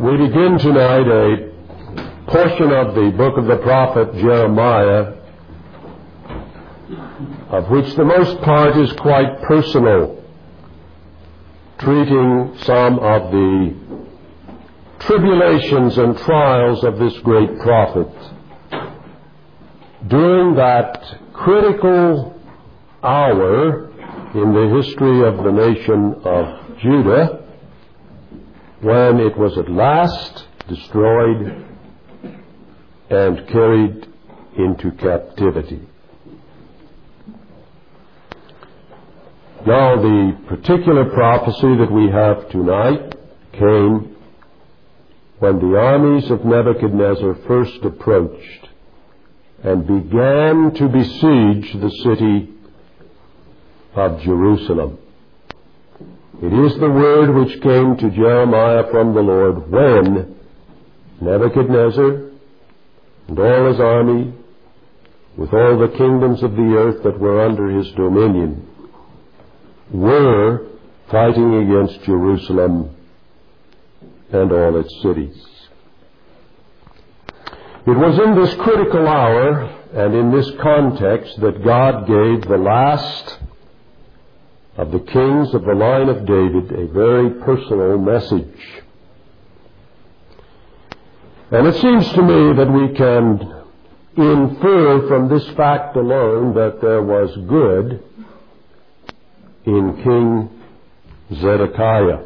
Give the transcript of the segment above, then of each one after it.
We begin tonight a portion of the book of the prophet Jeremiah, of which the most part is quite personal, treating some of the tribulations and trials of this great prophet during that critical hour in the history of the nation of Judah, when it was at last destroyed and carried into captivity. Now, the particular prophecy that we have tonight came when the armies of Nebuchadnezzar first approached and began to besiege the city of Jerusalem. It is the word which came to Jeremiah from the Lord when Nebuchadnezzar and all his army, with all the kingdoms of the earth that were under his dominion, were fighting against Jerusalem and all its cities. It was in this critical hour and in this context that God gave the last of the kings of the line of David a very personal message. And it seems to me that we can infer from this fact alone that there was good in King Zedekiah.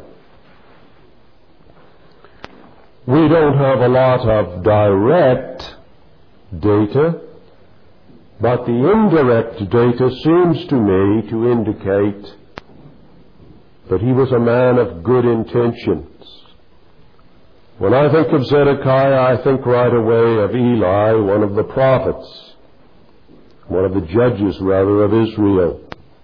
We don't have a lot of direct data, but the indirect data seems to me to indicate that he was a man of good intentions. When I think of Zedekiah, I think right away of Eli, one of the prophets, one of the judges, rather, of Israel.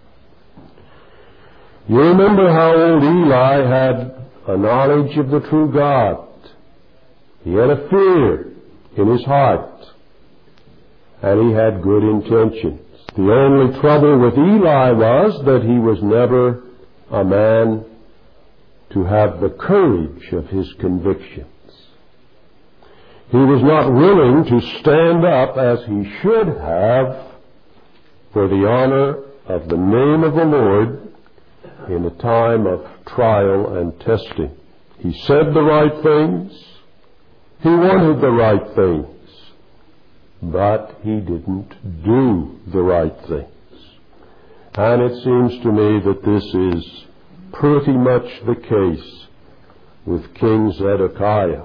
You remember how old Eli had a knowledge of the true God. He had a fear in his heart, and he had good intentions. The only trouble with Eli was that he was never a man to have the courage of his convictions. He was not willing to stand up as he should have for the honor of the name of the Lord in a time of trial and testing. He said the right things. He wanted the right things. But he didn't do the right things. And it seems to me that this is pretty much the case with King Zedekiah.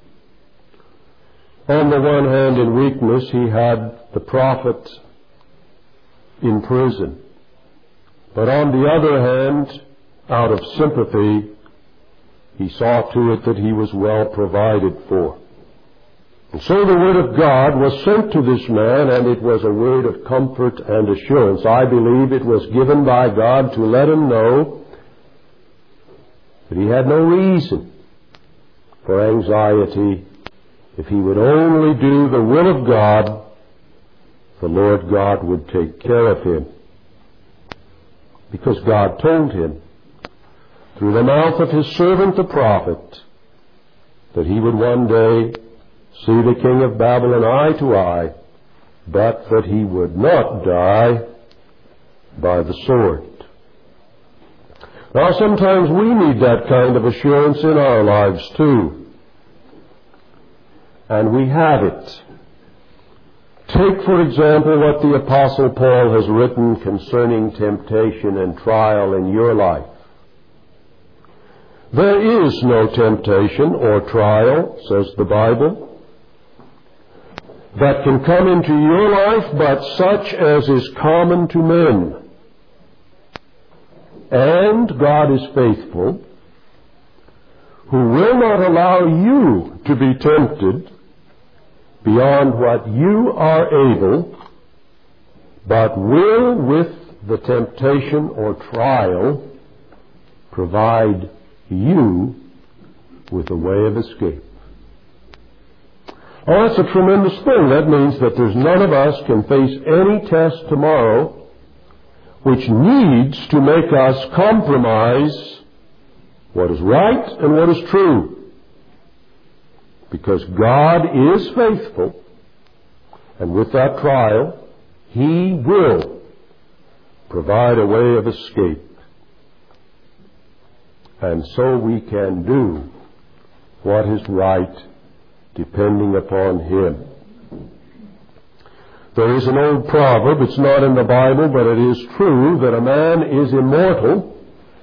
On the one hand, in weakness, he had the prophet in prison. But on the other hand, out of sympathy, he saw to it that he was well provided for. And so the word of God was sent to this man, and it was a word of comfort and assurance. I believe it was given by God to let him know that he had no reason for anxiety. If he would only do the will of God, the Lord God would take care of him. Because God told him, through the mouth of his servant the prophet, that he would one day see the king of Babylon eye to eye, but that he would not die by the sword. Now, sometimes we need that kind of assurance in our lives too. And we have it. Take, for example, what the Apostle Paul has written concerning temptation and trial in your life. There is no temptation or trial, says the Bible, that can come into your life but such as is common to men. And God is faithful, who will not allow you to be tempted beyond what you are able, but will, with the temptation or trial, provide you with a way of escape. Oh, that's a tremendous thing. That means that there's none of us can face any test tomorrow which needs to make us compromise what is right and what is true. because God is faithful, and with that trial, He will provide a way of escape. And so we can do what is right, depending upon Him. There is an old proverb, it's not in the Bible, but it is true, that a man is immortal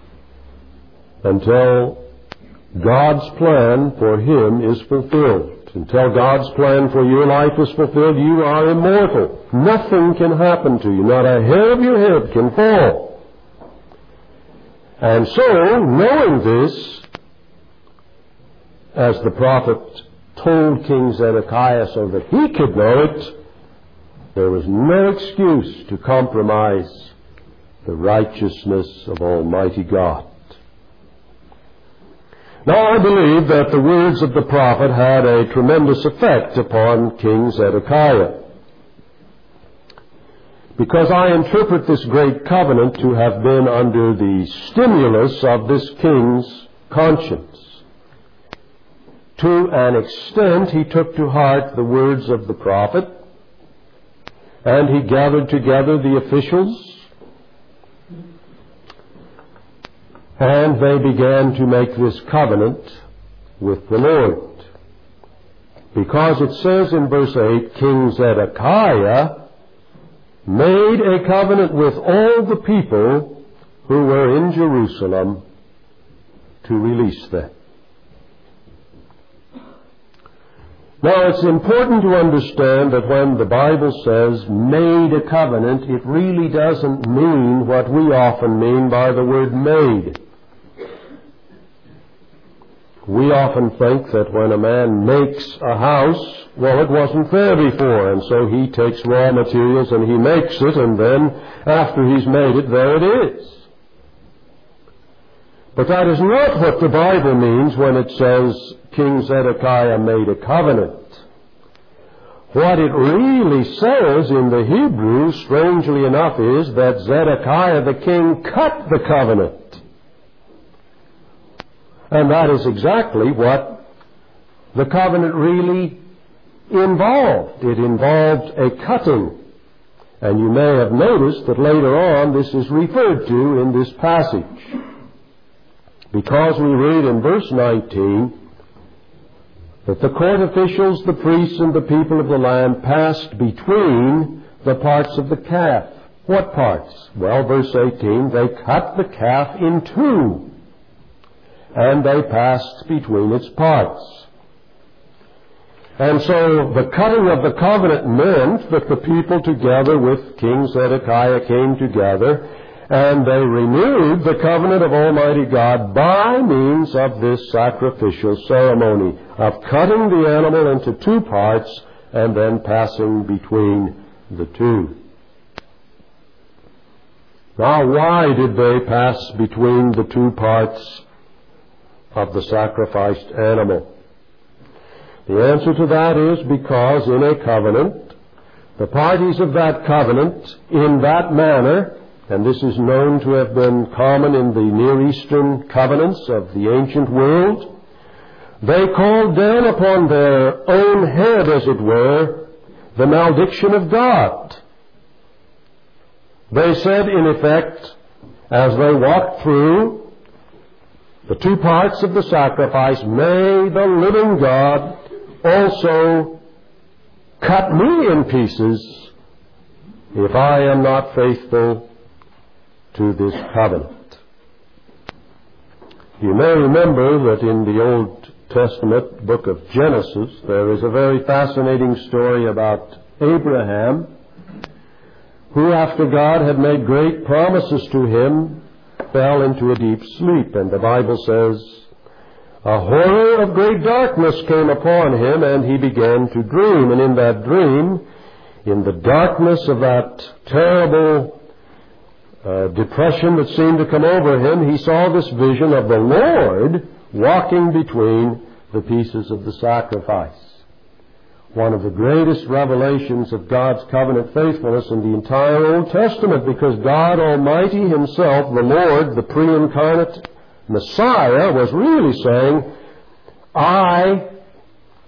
until God's plan for him is fulfilled. Until God's plan for your life is fulfilled, you are immortal. Nothing can happen to you. Not a hair of your head can fall. And so, knowing this, as the prophet told King Zedekiah so that he could know it, there was no excuse to compromise the righteousness of Almighty God. Now, I believe that the words of the prophet had a tremendous effect upon King Zedekiah, because I interpret this great covenant to have been under the stimulus of this king's conscience. To an extent, he took to heart the words of the prophet, and he gathered together the officials, and they began to make this covenant with the Lord. Because it says in verse 8, King Zedekiah made a covenant with all the people who were in Jerusalem to release them. Now, it's important to understand that when the Bible says made a covenant, it really doesn't mean what we often mean by the word made. We often think that when a man makes a house, well, it wasn't there before, and so he takes raw materials and he makes it, and then after he's made it, there it is. But that is not what the Bible means when it says King Zedekiah made a covenant. What it really says in the Hebrew, strangely enough, is that Zedekiah the king cut the covenant. And that is exactly what the covenant really involved. It involved a cutting. And you may have noticed that later on this is referred to in this passage. Because we read in verse 19 that the court officials, the priests, and the people of the land passed between the parts of the calf. What parts? Well, verse 18, they cut the calf in two, and they passed between its parts. And so the cutting of the covenant meant that the people together with King Zedekiah came together, and they renewed the covenant of Almighty God by means of this sacrificial ceremony of cutting the animal into two parts and then passing between the two. Now, why did they pass between the two parts of the sacrificed animal? The answer to that is because in a covenant, the parties of that covenant in that manner, and this is known to have been common in the Near Eastern covenants of the ancient world, they called down upon their own head, as it were, the malediction of God. They said, in effect, as they walked through the two parts of the sacrifice, may the living God also cut me in pieces if I am not faithful to this covenant. You may remember that in the Old Testament book of Genesis, there is a very fascinating story about Abraham, who, after God had made great promises to him, fell into a deep sleep. And the Bible says, a horror of great darkness came upon him, and he began to dream. And in that dream, in the darkness of that terrible depression that seemed to come over him, he saw this vision of the Lord walking between the pieces of the sacrifice. One of the greatest revelations of God's covenant faithfulness in the entire Old Testament, because God Almighty Himself, the Lord, the pre-incarnate Messiah, was really saying, I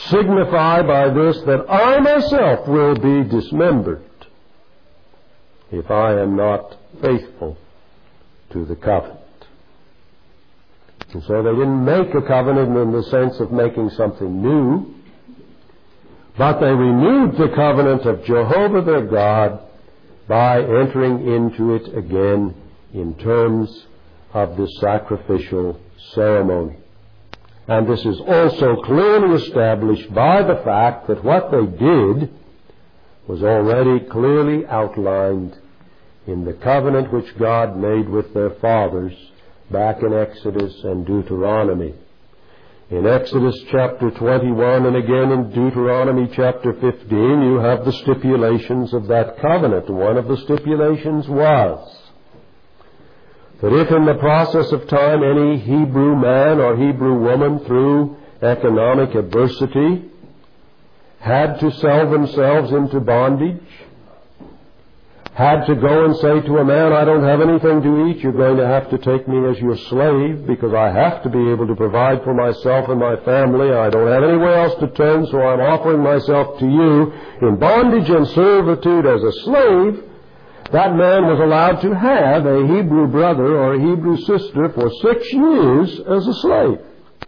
signify by this that I myself will be dismembered if I am not faithful to the covenant. And so they didn't make a covenant in the sense of making something new, but they renewed the covenant of Jehovah their God by entering into it again in terms of the sacrificial ceremony. And this is also clearly established by the fact that what they did was already clearly outlined in the covenant which God made with their fathers back in Exodus and Deuteronomy. In Exodus chapter 21 and again in Deuteronomy chapter 15, you have the stipulations of that covenant. One of the stipulations was that if in the process of time any Hebrew man or Hebrew woman through economic adversity had to sell themselves into bondage, had to go and say to a man, I don't have anything to eat, you're going to have to take me as your slave because I have to be able to provide for myself and my family. I don't have anywhere else to turn, so I'm offering myself to you in bondage and servitude as a slave. That man was allowed to have a Hebrew brother or a Hebrew sister for 6 years as a slave.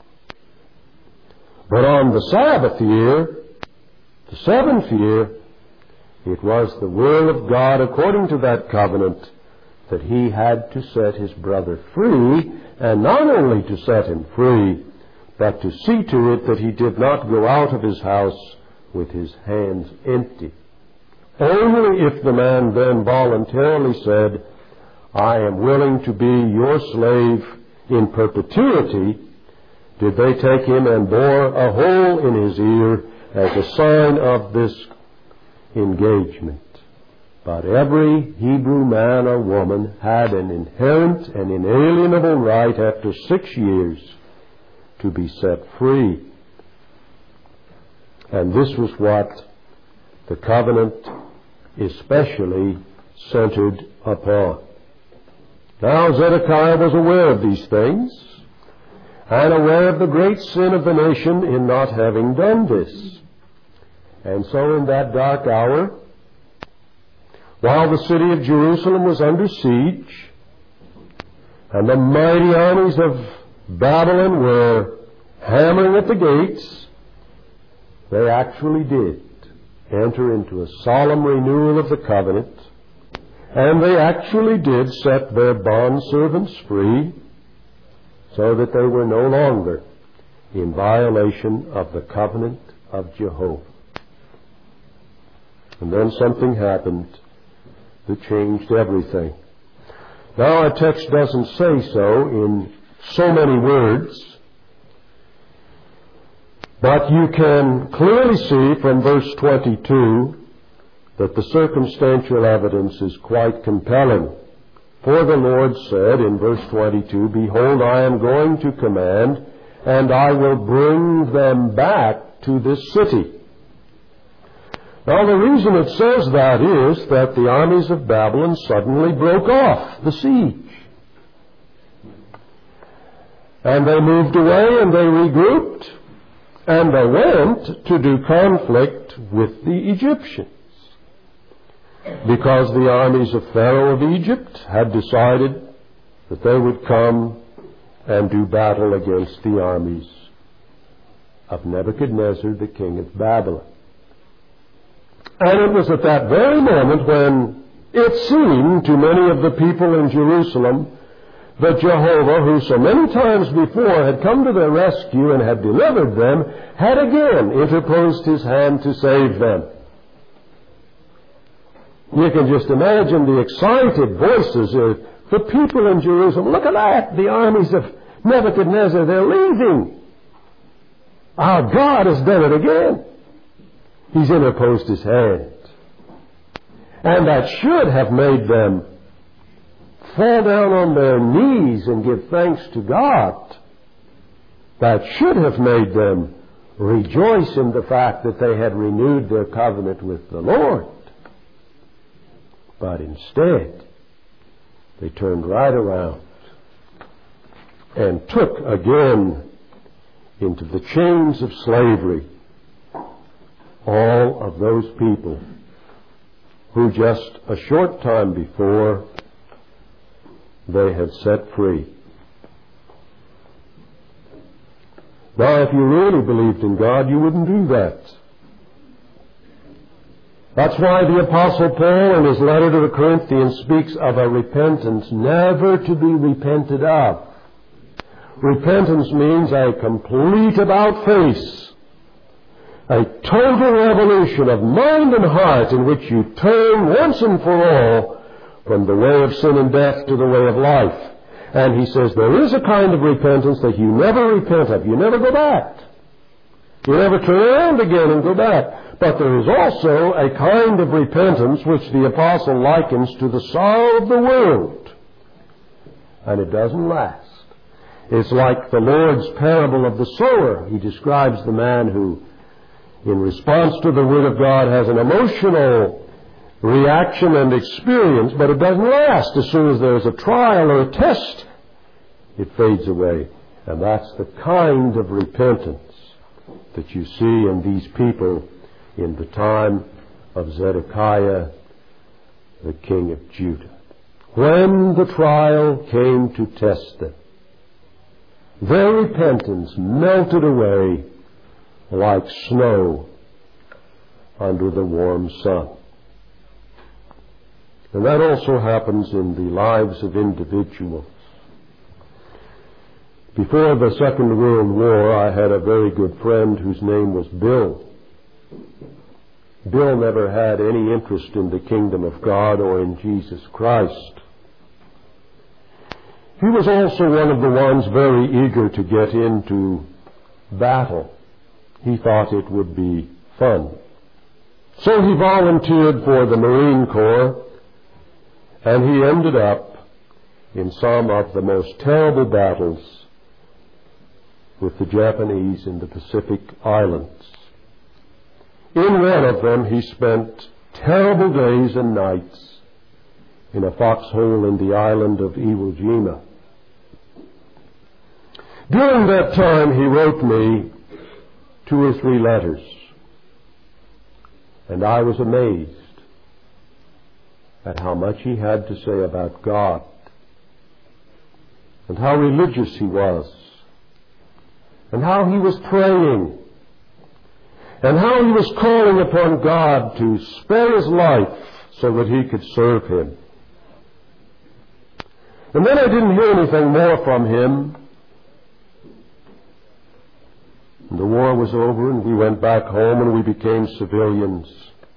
But on the Sabbath year, the 7th year, it was the will of God, according to that covenant, that he had to set his brother free, and not only to set him free, but to see to it that he did not go out of his house with his hands empty. Only if the man then voluntarily said, I am willing to be your slave in perpetuity, did they take him and bore a hole in his ear as a sign of this engagement. But every Hebrew man or woman had an inherent and inalienable right after 6 years to be set free. And this was what the covenant especially centered upon. Now Zedekiah was aware of these things and aware of the great sin of the nation in not having done this. And so in that dark hour, while the city of Jerusalem was under siege, and the mighty armies of Babylon were hammering at the gates, they actually did enter into a solemn renewal of the covenant, and they actually did set their bondservants free, so that they were no longer in violation of the covenant of Jehovah. And then something happened that changed everything. Now our text doesn't say so in so many words, but you can clearly see from verse 22 that the circumstantial evidence is quite compelling. For the Lord said in verse 22, Behold, I am going to command, and I will bring them back to this city. Now, the reason it says that is that the armies of Babylon suddenly broke off the siege. And they moved away and they regrouped and they went to do conflict with the Egyptians. Because the armies of Pharaoh of Egypt had decided that they would come and do battle against the armies of Nebuchadnezzar, the king of Babylon. And it was at that very moment when it seemed to many of the people in Jerusalem that Jehovah, who so many times before had come to their rescue and had delivered them, had again interposed his hand to save them. You can just imagine the excited voices of the people in Jerusalem. Look at that, the armies of Nebuchadnezzar, they're leaving. Our God has done it again. He's interposed his hand. And that should have made them fall down on their knees and give thanks to God. That should have made them rejoice in the fact that they had renewed their covenant with the Lord. But instead, they turned right around and took again into the chains of slavery all of those people who just a short time before they had set free. Now, if you really believed in God, you wouldn't do that. That's why the Apostle Paul in his letter to the Corinthians speaks of a repentance never to be repented of. Repentance means a complete about-face, a total revolution of mind and heart in which you turn once and for all from the way of sin and death to the way of life. And he says there is a kind of repentance that you never repent of. You never go back. You never turn around again and go back. But there is also a kind of repentance which the apostle likens to the sorrow of the world. And it doesn't last. It's like the Lord's parable of the sower. He describes the man who, in response to the Word of God, has an emotional reaction and experience, but it doesn't last. As soon as there's a trial or a test, it fades away. And that's the kind of repentance that you see in these people in the time of Zedekiah, the king of Judah. When the trial came to test them, their repentance melted away like snow under the warm sun. And that also happens in the lives of individuals. Before the Second World War, I had a very good friend whose name was Bill. Bill never had any interest in the kingdom of God or in Jesus Christ. He was also one of the ones very eager to get into battle. He thought it would be fun. So he volunteered for the Marine Corps, and he ended up in some of the most terrible battles with the Japanese in the Pacific Islands. In one of them, he spent terrible days and nights in a foxhole in the island of Iwo Jima. During that time, he wrote me 2 or 3 letters, and I was amazed at how much he had to say about God and how religious he was and how he was praying and how he was calling upon God to spare his life so that he could serve him. And then I didn't hear anything more from him. And the war was over, and we went back home, and we became civilians.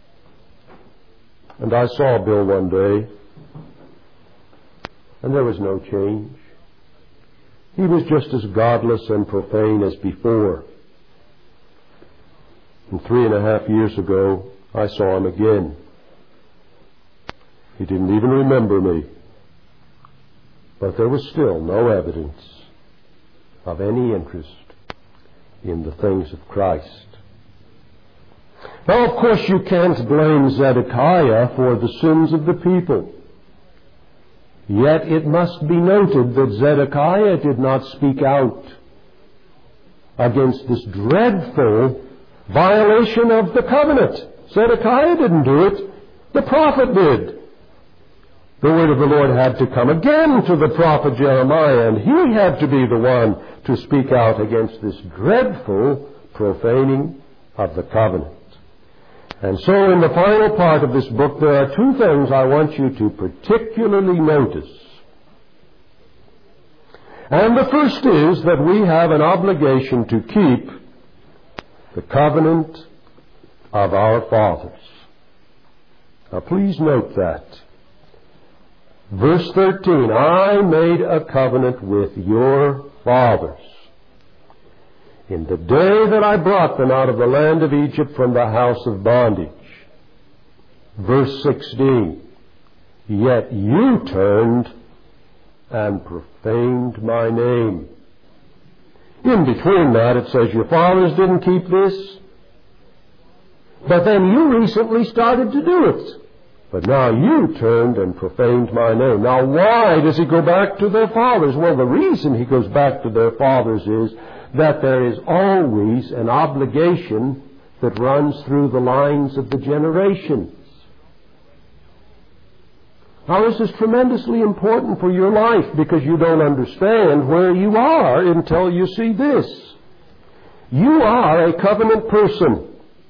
And I saw Bill one day, and there was no change. He was just as godless and profane as before. And 3.5 years ago, I saw him again. He didn't even remember me. But there was still no evidence of any interest in the things of Christ. Now, of course, you can't blame Zedekiah for the sins of the people. Yet it must be noted that Zedekiah did not speak out against this dreadful violation of the covenant. Zedekiah didn't do it. The prophet did. The word of the Lord had to come again to the prophet Jeremiah, and he had to be the one to speak out against this dreadful profaning of the covenant. And so in the final part of this book, there are 2 things I want you to particularly notice. And the first is that we have an obligation to keep the covenant of our fathers. Now please note that. Verse 13, I made a covenant with your fathers in the day that I brought them out of the land of Egypt from the house of bondage. Verse 16, yet you turned and profaned my name. In between that, it says your fathers didn't keep this, but then you recently started to do it. But now you turned and profaned my name. Now why does he go back to their fathers? Well, the reason he goes back to their fathers is that there is always an obligation that runs through the lines of the generations. Now, this is tremendously important for your life because you don't understand where you are until you see this. You are a covenant person.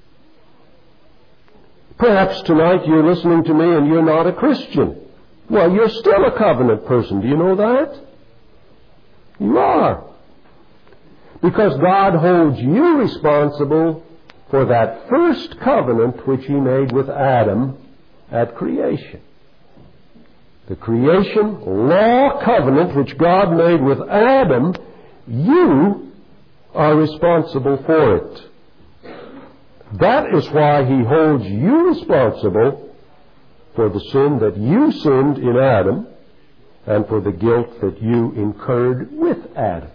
Perhaps tonight you're listening to me and you're not a Christian. Well, you're still a covenant person. Do you know that? You are. Because God holds you responsible for that first covenant which He made with Adam at creation. The creation law covenant which God made with Adam, you are responsible for it. That is why He holds you responsible for the sin that you sinned in Adam and for the guilt that you incurred with Adam.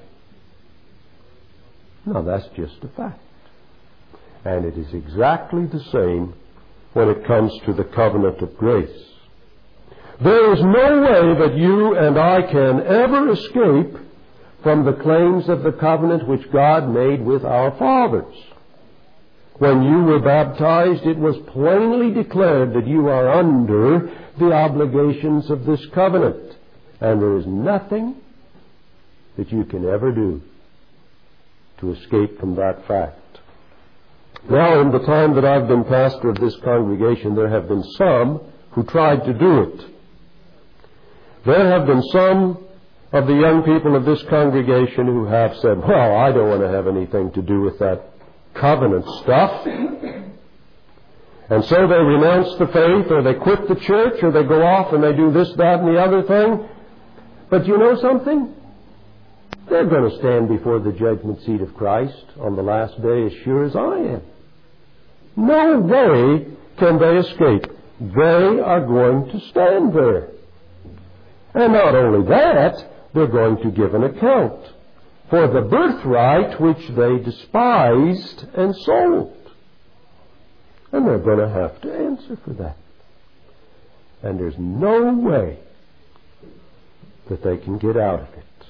Now, that's just a fact. And it is exactly the same when it comes to the covenant of grace. There is no way that you and I can ever escape from the claims of the covenant which God made with our fathers. When you were baptized, it was plainly declared that you are under the obligations of this covenant. And there is nothing that you can ever do to escape from that fact. Now, in the time that I've been pastor of this congregation, there have been some who tried to do it. There have been some of the young people of this congregation who have said, well, I don't want to have anything to do with that covenant stuff. And so they renounce the faith, or they quit the church, or they go off and they do this, that, and the other thing. But you know something? They're going to stand before the judgment seat of Christ on the last day as sure as I am. No way can they escape. They are going to stand there. And not only that, they're going to give an account for the birthright which they despised and sold. And they're going to have to answer for that. And there's no way that they can get out of it.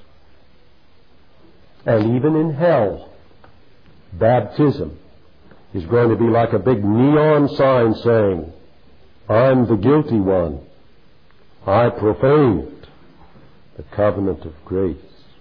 And even in hell, baptism is going to be like a big neon sign saying, I'm the guilty one. I profaned the covenant of grace.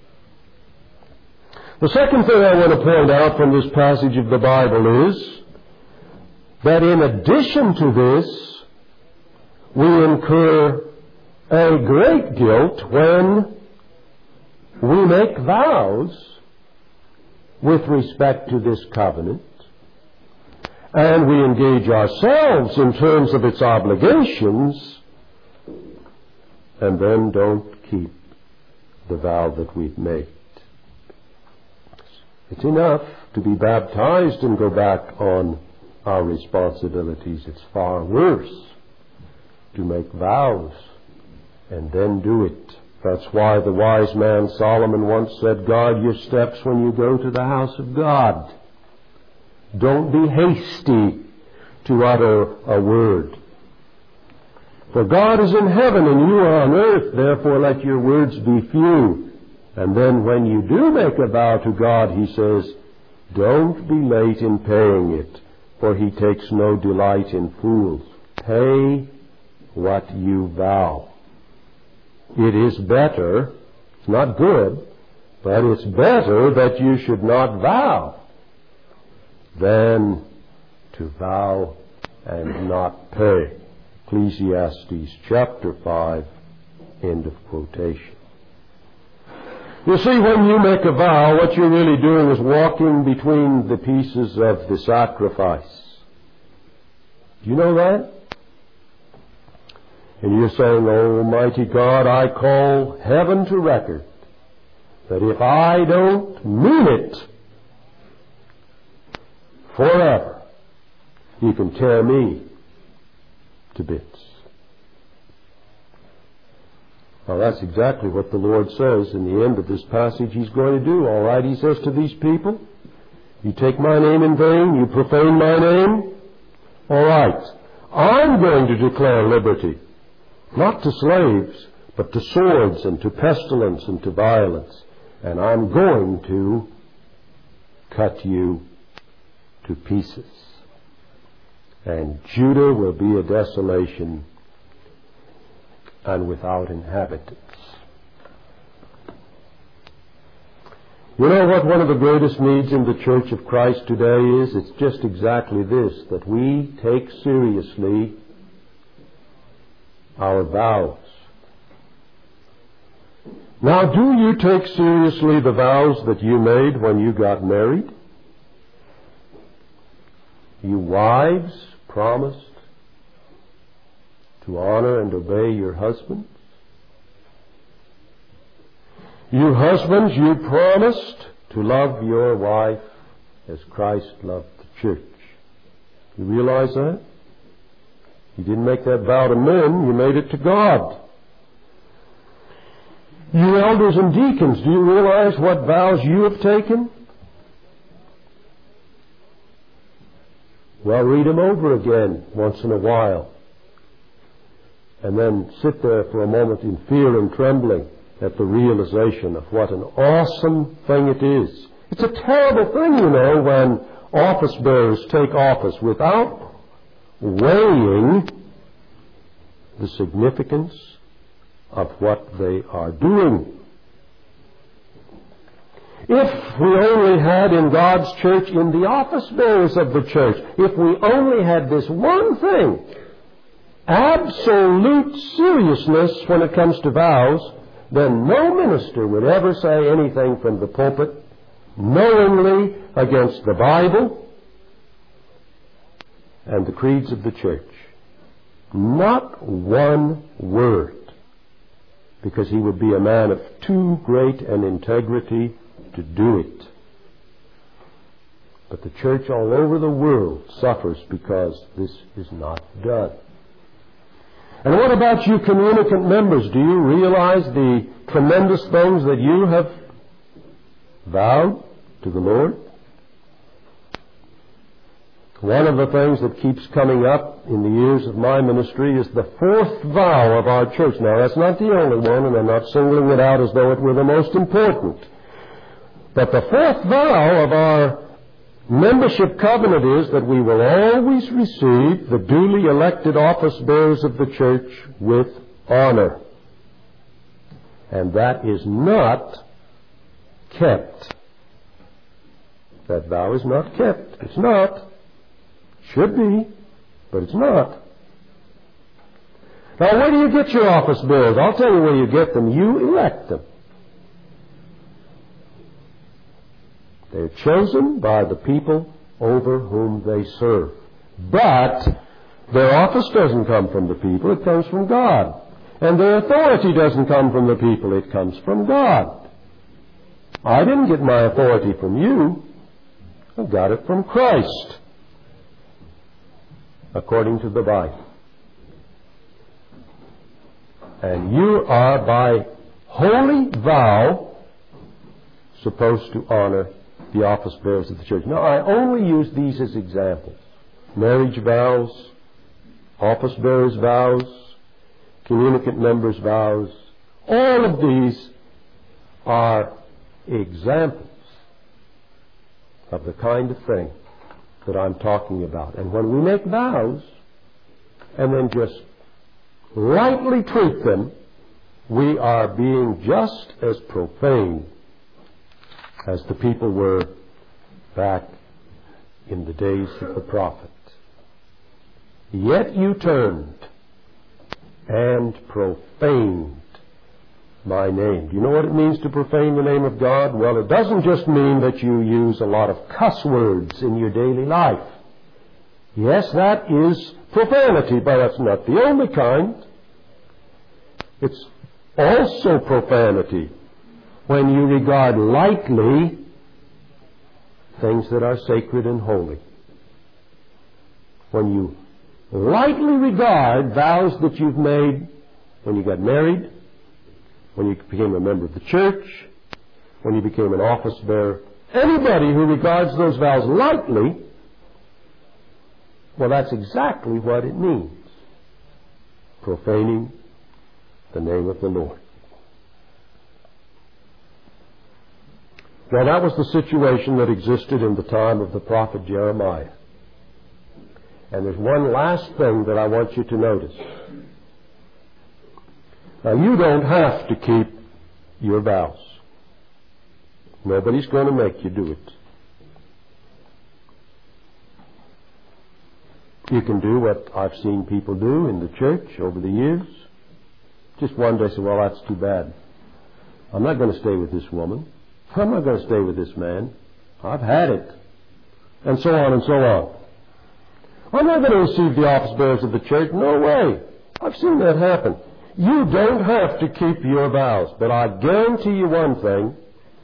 The second thing I want to point out from this passage of the Bible is that in addition to this, we incur a great guilt when we make vows with respect to this covenant, and we engage ourselves in terms of its obligations, and then don't keep the vow that we've made. It's enough to be baptized and go back on our responsibilities. It's far worse to make vows and then do it. That's why the wise man Solomon once said, guard your steps when you go to the house of God. Don't be hasty to utter a word. For God is in heaven and you are on earth, therefore let your words be few. And then when you do make a vow to God, He says, don't be late in paying it, for He takes no delight in fools. Pay what you vow. It is better, it's not good, but it's better that you should not vow than to vow and not pay. Ecclesiastes chapter 5, end of quotation. You see, when you make a vow, what you're really doing is walking between the pieces of the sacrifice. Do you know that? And you're saying, Almighty God, I call heaven to record that if I don't mean it forever, You can tear me to bits. Well, that's exactly what the Lord says in the end of this passage He's going to do. All right, He says to these people, you take my name in vain, you profane my name. All right, I'm going to declare liberty, not to slaves, but to swords and to pestilence and to violence. And I'm going to cut you to pieces. and Judah will be a desolation and without inhabitants. You know what one of the greatest needs in the Church of Christ today is? It's just exactly this, that we take seriously our vows. Now, do you take seriously the vows that you made when you got married? You wives promised to honor and obey your husbands. You husbands, you promised to love your wife as Christ loved the church. You realize that? You didn't make that vow to men, you made it to God. You elders and deacons, do you realize what vows you have taken? Well, read them over again once in a while. And then sit there for a moment in fear and trembling at the realization of what an awesome thing it is. It's a terrible thing, you know, when office bearers take office without weighing the significance of what they are doing. If we only had in God's church, in the office bearers of the church, if we only had this one thing, absolute seriousness when it comes to vows, then no minister would ever say anything from the pulpit knowingly against the Bible and the creeds of the church. Not one word, because he would be a man of too great an integrity to do it. But the church all over the world suffers because this is not done. And what about you communicant members? Do you realize the tremendous things that you have vowed to the Lord? One of the things that keeps coming up in the years of my ministry is the fourth vow of our church. Now, that's not the only one, and I'm not singling it out as though it were the most important. But the fourth vow of our membership covenant is that we will always receive the duly elected office bearers of the church with honor. And that is not kept. That vow is not kept. It's not. Should be, but it's not. Now, where do you get your office bearers? I'll tell you where you get them. You elect them. They're chosen by the people over whom they serve. But their office doesn't come from the people, it comes from God. And their authority doesn't come from the people, it comes from God. I didn't get my authority from you. I got it from Christ, according to the Bible. And you are by holy vow supposed to honor the office bearers of the church. Now, I only use these as examples. Marriage vows, office bearers' vows, communicant members' vows. All of these are examples of the kind of thing that I'm talking about. And when we make vows and then just lightly treat them, we are being just as profane as the people were back in the days of the prophet. Yet you turned and profaned my name. Do you know what it means to profane the name of God? Well, it doesn't just mean that you use a lot of cuss words in your daily life. Yes, that is profanity, but that's not the only kind. It's also profanity when you regard lightly things that are sacred and holy. When you lightly regard vows that you've made when you got married, when you became a member of the church, when you became an office bearer. Anybody who regards those vows lightly, well, that's exactly what it means. Profaning the name of the Lord. Now, that was the situation that existed in the time of the prophet Jeremiah. And there's one last thing that I want you to notice. Now, you don't have to keep your vows. Nobody's going to make you do it. You can do what I've seen people do in the church over the years. Just one day say, well, that's too bad. I'm not going to stay with this woman. I'm not going to stay with this man. I've had it. And so on and so on. I'm not going to receive the office bearers of the church. No way. I've seen that happen. You don't have to keep your vows. But I guarantee you one thing.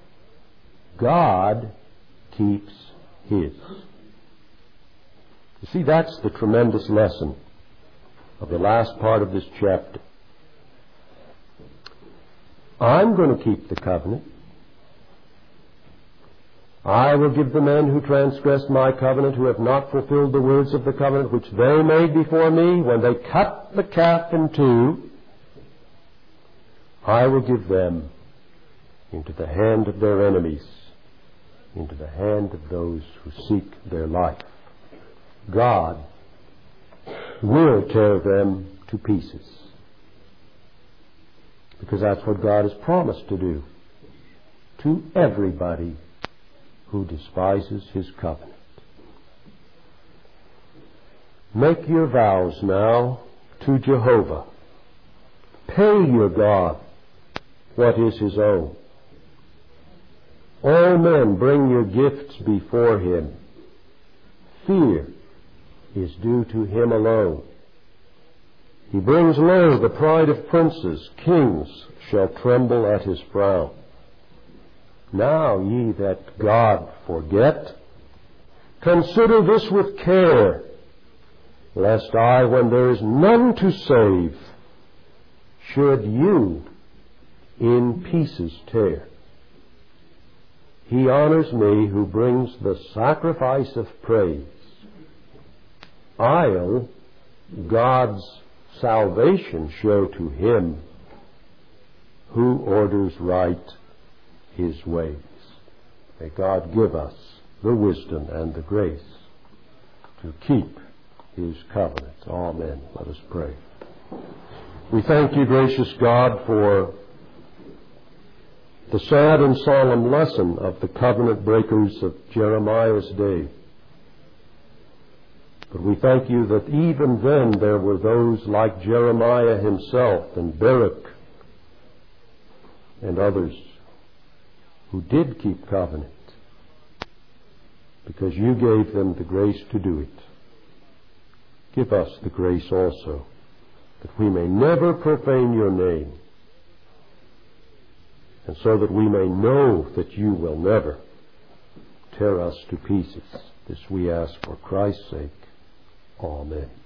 God keeps His. You see, that's the tremendous lesson of the last part of this chapter. I'm going to keep the covenant. I will give the men who transgressed my covenant, who have not fulfilled the words of the covenant which they made before me, when they cut the calf in two, I will give them into the hand of their enemies, into the hand of those who seek their life. God will tear them to pieces, because that's what God has promised to do to everybody who despises His covenant. Make your vows now to Jehovah. Pay your God what is His own. All men, bring your gifts before Him. Fear is due to Him alone. He brings low the pride of princes. Kings shall tremble at His frown. Now ye that God forget, consider this with care, lest I, when there is none to save, should you in pieces tear. He honors me who brings the sacrifice of praise. I'll God's salvation show to him who orders right His ways. May God give us the wisdom and the grace to keep His covenants. Amen. Let us pray. We thank You, gracious God, for the sad and solemn lesson of the covenant breakers of Jeremiah's day. But we thank You that even then there were those like Jeremiah himself and Baruch and others who did keep covenant, because You gave them the grace to do it. Give us the grace also, that we may never profane Your name, and so that we may know that You will never tear us to pieces. This we ask for Christ's sake. Amen.